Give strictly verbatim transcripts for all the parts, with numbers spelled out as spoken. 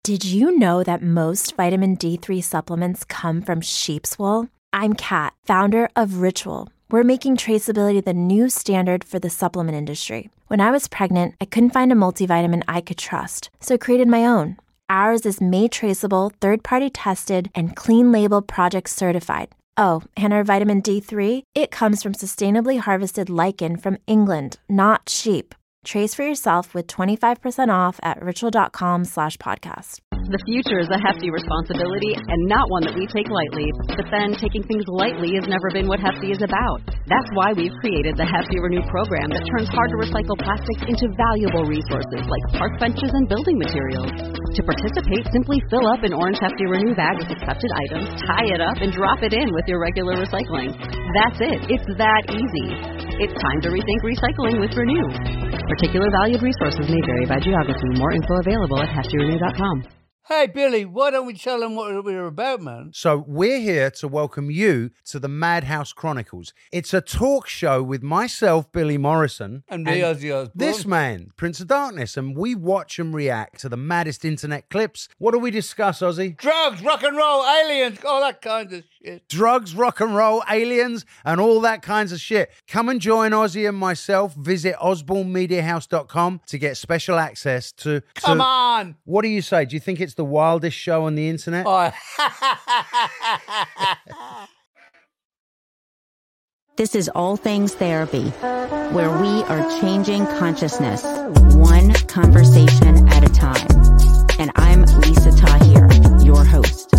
Did you know that most vitamin D three supplements come from sheep's wool? I'm Kat, founder of Ritual. We're making traceability the new standard for the supplement industry. When I was pregnant, I couldn't find a multivitamin I could trust, so I created my own. Ours is made traceable, third-party tested, and clean label project certified. Oh, and our vitamin D three, it comes from sustainably harvested lichen from England, not sheep. Trace for yourself with twenty-five percent off at ritual.com slash podcast. The future is a hefty responsibility and not one that we take lightly. But then taking things lightly has never been what Hefty is about. That's why we've created the Hefty Renew program that turns hard-to-recycle plastics into valuable resources like park benches and building materials. To participate, simply fill up an orange Hefty Renew bag with accepted items, tie it up, and drop it in with your regular recycling. That's it. It's that easy. It's time to rethink recycling with Renew. Particular valued resources may vary by geography. More info available at hefty renew dot com. Hey, Billy, why don't we tell them what we're about, man? So we're here to welcome you to the Madhouse Chronicles. It's a talk show with myself, Billy Morrison. And me, Ozzy Osbourne. This man, Prince of Darkness. And we watch and react to the maddest internet clips. What do we discuss, Ozzy? Drugs, rock and roll, aliens, all that kind of shit. Drugs, rock and roll, aliens, and all that kinds of shit. Come and join Ozzy and myself. Visit osborne media house dot com to get special access to... to Come on! What do you say? Do you think it's the wildest show on the internet? Oh. This is All Things Therapy, where we are changing consciousness one conversation at a time. And I'm Lisa Tahir, your host.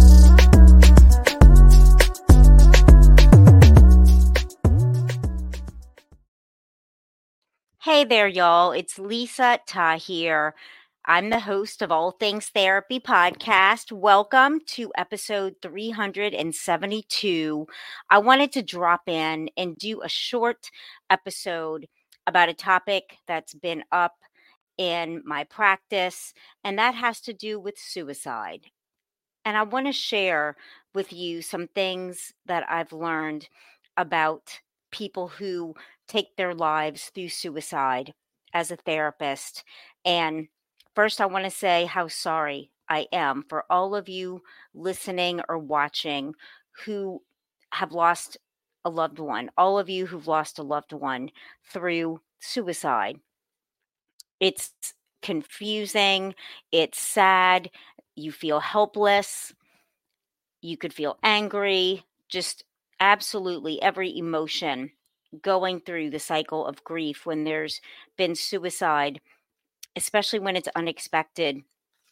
Hey there, y'all. It's Lisa Tahir. I'm the host of All Things Therapy podcast. Welcome to episode three hundred seventy-two. I wanted to drop in and do a short episode about a topic that's been up in my practice, and that has to do with suicide. And I want to share with you some things that I've learned about people who take their lives through suicide as a therapist. And first, I want to say how sorry I am for all of you listening or watching who have lost a loved one, all of you who've lost a loved one through suicide. It's confusing. It's sad. You feel helpless. You could feel angry, just absolutely every emotion going through the cycle of grief when there's been suicide, especially when it's unexpected.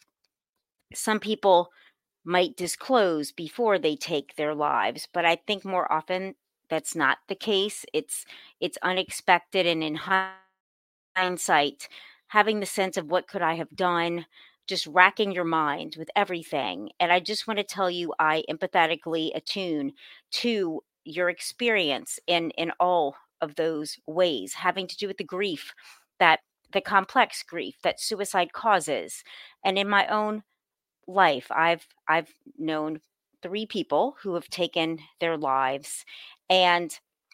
Some people might disclose before they take their lives, but I think more often that's not the case. It's it's unexpected, and in hindsight, having the sense of what could I have done, just racking your mind with everything. And I just want to tell you, I empathetically attune to your experience in, in all of those ways, having to do with the grief, that the complex grief that suicide causes. And in my own life, I've I've known three people who have taken their lives. And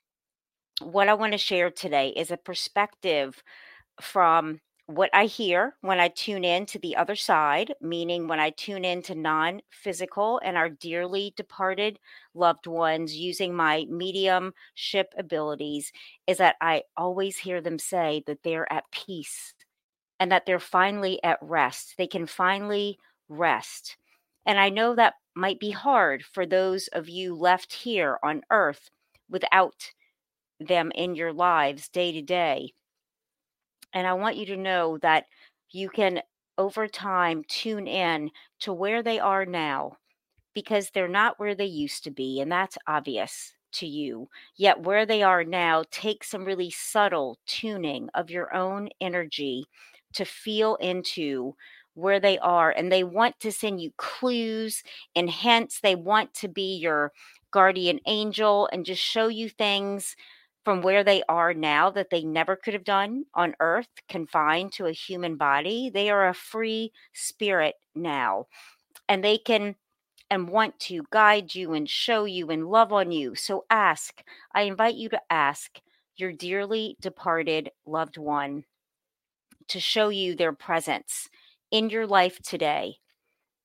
what I want to share today is a perspective from what I hear when I tune in to the other side, meaning when I tune in to non-physical and our dearly departed loved ones using my mediumship abilities, is that I always hear them say that they're at peace and that they're finally at rest. They can finally rest. And I know that might be hard for those of you left here on earth without them in your lives day to day. And I want you to know that you can, over time, tune in to where they are now, because they're not where they used to be, and that's obvious to you. Yet where they are now takes some really subtle tuning of your own energy to feel into where they are. And they want to send you clues and hints. They want to be your guardian angel and just show you things from where they are now that they never could have done on earth, confined to a human body. They are a free spirit now, and they can and want to guide you and show you and love on you. So ask, I invite you to ask your dearly departed loved one to show you their presence in your life today.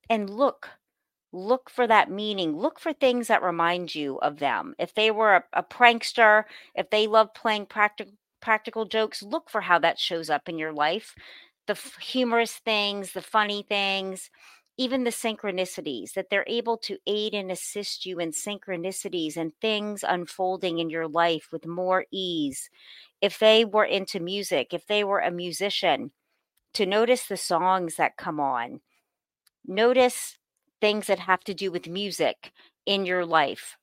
and look. Look for that meaning. Look for things that remind you of them. If they were a, a prankster, if they love playing practical practical jokes, look for how that shows up in your life. The f- humorous things, the funny things, even the synchronicities, that they're able to aid and assist you in synchronicities and things unfolding in your life with more ease. If they were into music, if they were a musician, to notice the songs that come on. Notice things that have to do with music in your life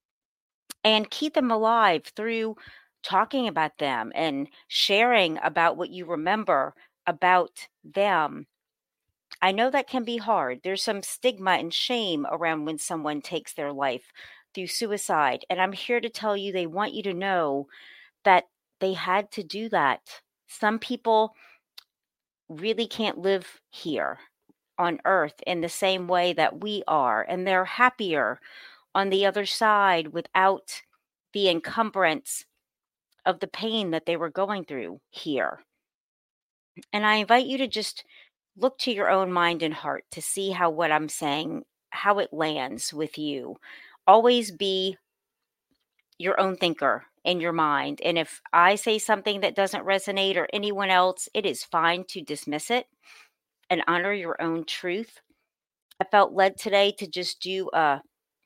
and keep them alive through talking about them and sharing about what you remember about them. I know that can be hard. There's some stigma and shame around when someone takes their life through suicide. And I'm here to tell you, they want you to know that they had to do that. Some people really can't live here on earth in the same way that we are, and they're happier on the other side without the encumbrance of the pain that they were going through here. And I invite you to just look to your own mind and heart to see how what I'm saying, how it lands with you. Always be your own thinker in your mind. And if I say something that doesn't resonate or anyone else, it is fine to dismiss it and honor your own truth. I felt led today to just do a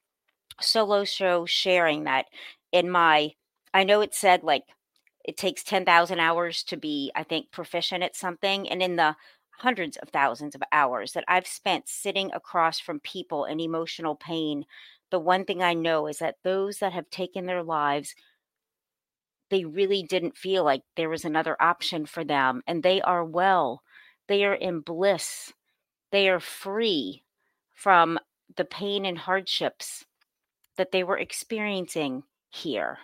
solo show sharing that in my, I know it said like it takes ten thousand hours to be, I think, proficient at something. And in the hundreds of thousands of hours that I've spent sitting across from people in emotional pain, the one thing I know is that those that have taken their lives, they really didn't feel like there was another option for them. And they are well. They are in bliss. They are free from the pain and hardships that they were experiencing here.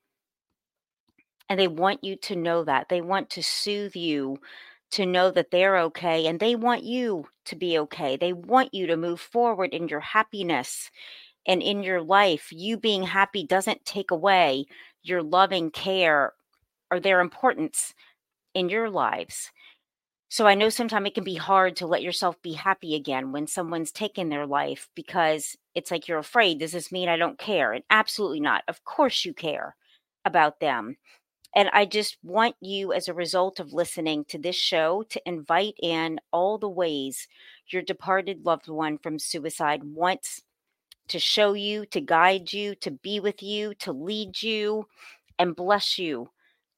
And they want you to know that. They want to soothe you to know that they're okay. And they want you to be okay. They want you to move forward in your happiness and in your life. You being happy doesn't take away your loving care or their importance in your lives. So I know sometimes it can be hard to let yourself be happy again when someone's taken their life, because it's like you're afraid, does this mean I don't care? And absolutely not. Of course you care about them. And I just want you, as a result of listening to this show, to invite in all the ways your departed loved one from suicide wants to show you, to guide you, to be with you, to lead you, and bless you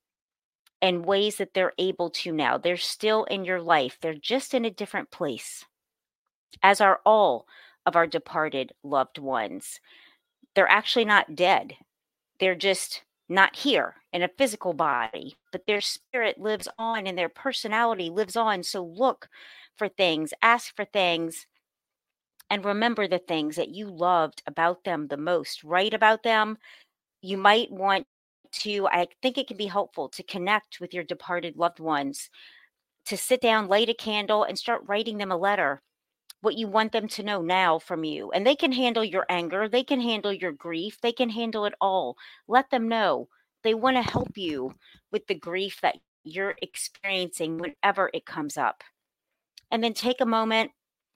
in ways that they're able to now. They're still in your life. They're just in a different place, as are all of our departed loved ones. They're actually not dead. They're just not here in a physical body, but their spirit lives on and their personality lives on. So look for things, ask for things, and remember the things that you loved about them the most. Write about them. You might want to, I think it can be helpful to connect with your departed loved ones, to sit down, light a candle, and start writing them a letter, what you want them to know now from you. And they can handle your anger. They can handle your grief. They can handle it all. Let them know they want to help you with the grief that you're experiencing whenever it comes up. And then take a moment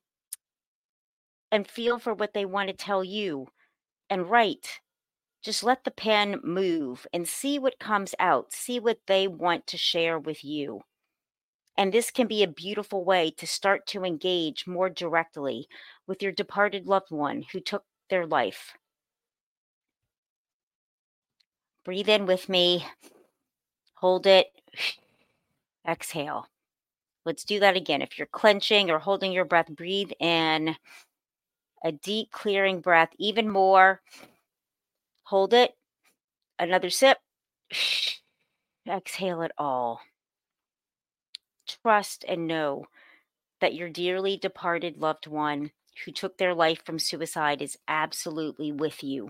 and feel for what they want to tell you and write. Just let the pen move and see what comes out. See what they want to share with you. And this can be a beautiful way to start to engage more directly with your departed loved one who took their life. Breathe in with me. Hold it. Exhale. Let's do that again. If you're clenching or holding your breath, breathe in. A deep clearing breath, even more. Hold it. Another sip. Exhale it all. Trust and know that your dearly departed loved one who took their life from suicide is absolutely with you.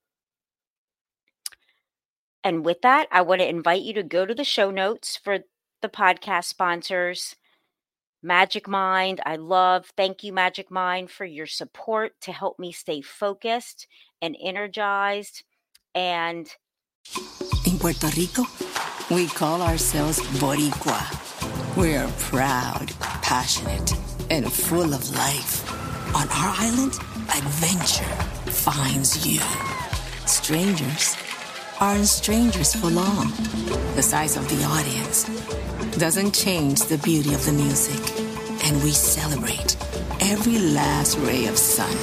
And with that, I want to invite you to go to the show notes for the podcast sponsors. Magic Mind, I love. Thank you, Magic Mind, for your support to help me stay focused and energized. And in Puerto Rico, we call ourselves Boricua. We are proud, passionate, and full of life. On our island, adventure finds you. Strangers aren't strangers for long. The size of the audience doesn't change the beauty of the music. And we celebrate every last ray of sun.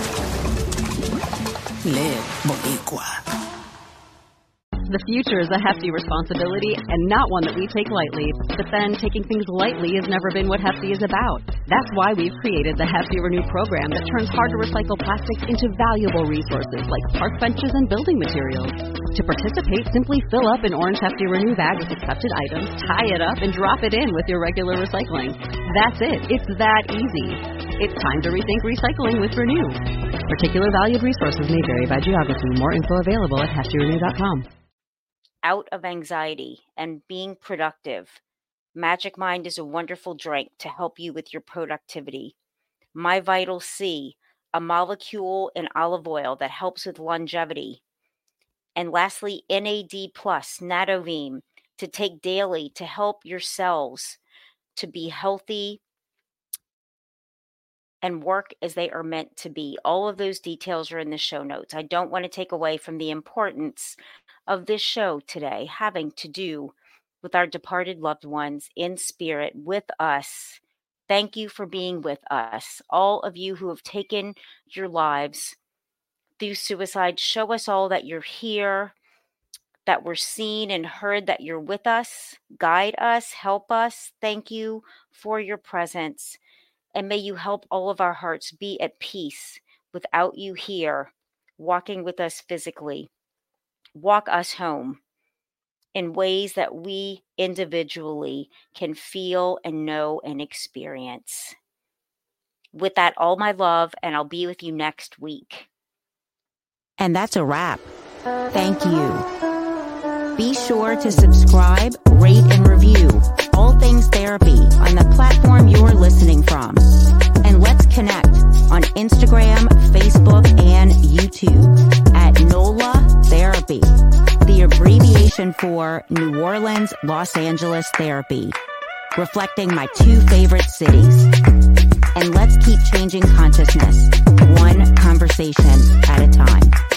Live Boricua. The future is a hefty responsibility and not one that we take lightly. But then taking things lightly has never been what Hefty is about. That's why we've created the Hefty Renew program that turns hard-to-recycle plastics into valuable resources like park benches and building materials. To participate, simply fill up an orange Hefty Renew bag with accepted items, tie it up, and drop it in with your regular recycling. That's it. It's that easy. It's time to rethink recycling with Renew. Particular valued resources may vary by geography. More info available at hefty renew dot com. Out of anxiety and being productive. Magic Mind is a wonderful drink to help you with your productivity. My Vital C, a molecule in olive oil that helps with longevity. And lastly, N A D plus, Nadovim, to take daily to help your cells to be healthy and work as they are meant to be. All of those details are in the show notes. I don't want to take away from the importance of this show today having to do with our departed loved ones in spirit with us. Thank you for being with us. All of you who have taken your lives through suicide, show us all that you're here, that we're seen and heard, that you're with us. Guide us, help us. Thank you for your presence. And may you help all of our hearts be at peace without you here, walking with us physically. Walk us home in ways that we individually can feel and know and experience. With that, all my love, and I'll be with you next week. And that's a wrap. Thank you. Be sure to subscribe, rate, and review All Things Therapy on the platform you're listening from. And let's connect on Instagram, Facebook, and YouTube at NOLA Therapy, the abbreviation for New Orleans, Los Angeles Therapy, reflecting my two favorite cities. And let's keep changing consciousness, one conversation at a time.